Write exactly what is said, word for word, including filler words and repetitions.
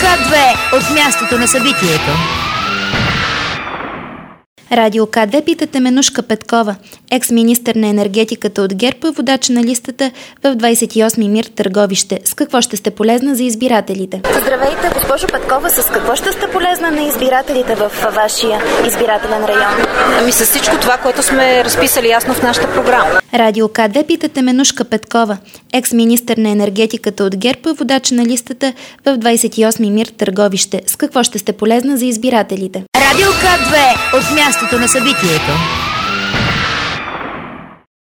К две от мястото на събитието. Радио К две пита Теменужка Петкова, екс-министър на енергетиката от ГЕРБ, водач на листата в двадесет и осми МИР Търговище. С какво ще сте полезна за избирателите? Здравейте, госпожо Петкова, с какво ще сте полезна на избирателите в вашия избирателен район? Ами с всичко това, което сме разписали ясно в нашата програма. Радио К две пита Теменужка Петкова, екс-министър на енергетиката от ГЕРБ, водач на листата в двадесет и осми МИР Търговище. С какво ще сте полезна за избирателите? Радио К две от мястото на събитието.